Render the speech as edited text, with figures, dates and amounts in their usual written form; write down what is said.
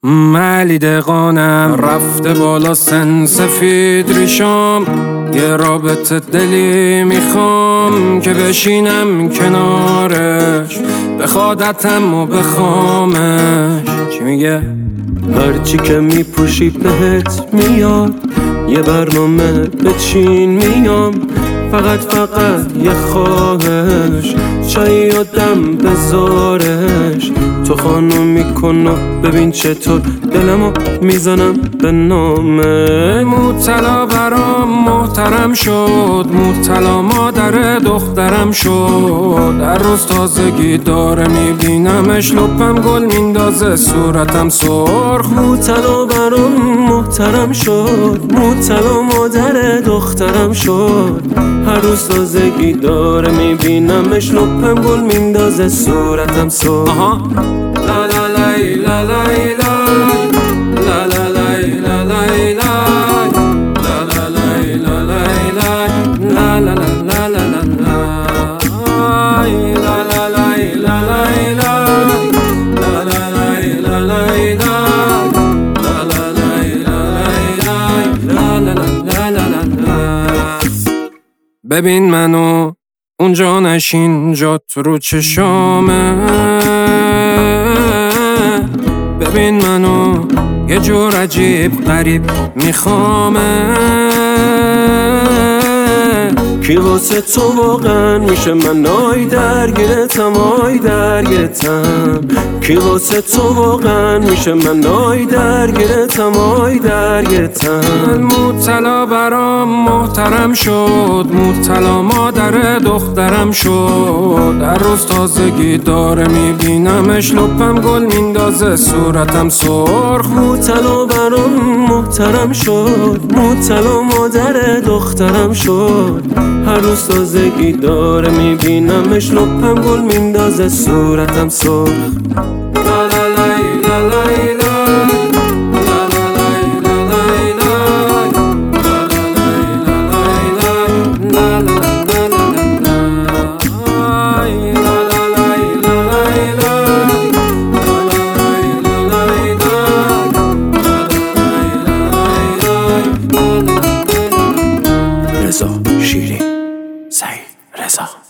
علی دقانم رفته بالا سن سفید ریشام، یه رابطه دلی میخوام که بشینم کنارش، بخوادتم و بخوامش. چی میگه؟ هرچی که میپوشی بهت میاد، یه برنامه بچین میام، فقط یه خواهش، چایی آدم بذارش. تو خانم میکن و ببین چطور دلمو میزنم به نامه. مبتلا برام محترم شد، مبتلا مادر دخترم شد. هر روز تازگی داره میبینمش، لپم گل میندازه صورتم سرخ. مبتلا برام محترم شد، مبتلا مادر دخترم شد. هر روز تازگی داره میبینمش، لپم گل میندازه صورتم سرخ. لا لا لای لا لای لای لا لا لای لا لای لای لا لا لای لا لای لای لا لا لا لا لا لای لا لا لای لا لای لای لا لا لای لا لای لای لا لا لای لا لای لای لا لا لا لا. ببین منو اونجا نشین، جات رو چشامه. ببین منو یه جور عجیب غریب میخوامه. کی واسه تو واقعا میشه من آی درگیرتم، آی درگیرتم. کی واسه تو واقعا میشه من آی درگیرتم، آی درگیرتم. مبتلا برام محترم شد، مبتلا مادر دخترم شد. هر روز تازگی داره میبینمش، لپم گل میندازه صورتم سرخ. مبتلا برام محترم شد، مبتلا مادر دخترم شد. هر روز تازگی داره میبینمش، لپم گل میندازه صورتم سرخ. لا لا لای لا لای لای لا لا لای لا لای لای لا لا لای لا لای لای لا لا لا لا لای لا لا لای لا لای لای لا لا لای لا لای لای لا لا لای. رضا شیرین، سعید رضا.